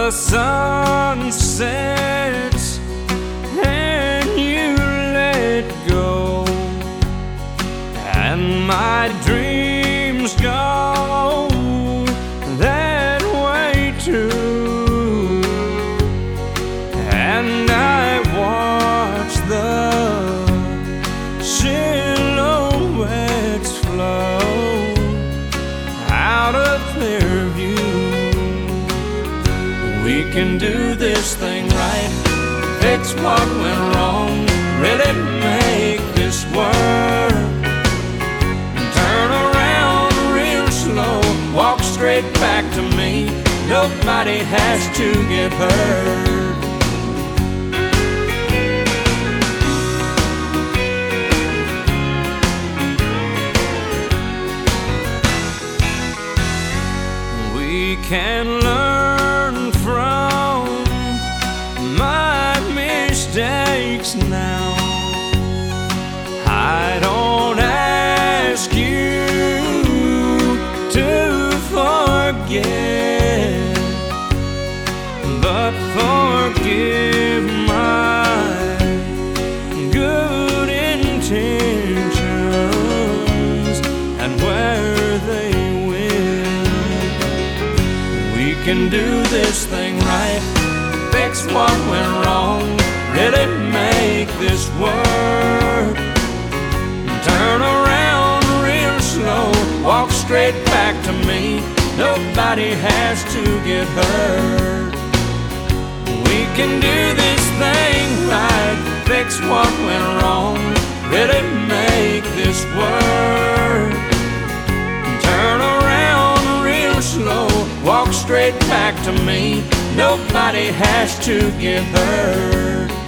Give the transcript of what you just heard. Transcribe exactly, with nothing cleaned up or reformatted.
The sun sets and you let go, and my dreams go that way too. And I watch the silhouettes flow out of clear view. We can do this thing right, fix what went wrong, really make this work. Turn around real slow, walk straight back to me. Nobody has to get hurt. We can learn from my mistakes now. I don't ask you to forget, but forgive my good intentions and where they can do this thing right, fix what went wrong, really make this work. Turn around real slow, walk straight back to me. Nobody has to get hurt. We can do this thing right, fix what went wrong, really make this work. Turn around real slow, walk straight back to me. Nobody has to get hurt.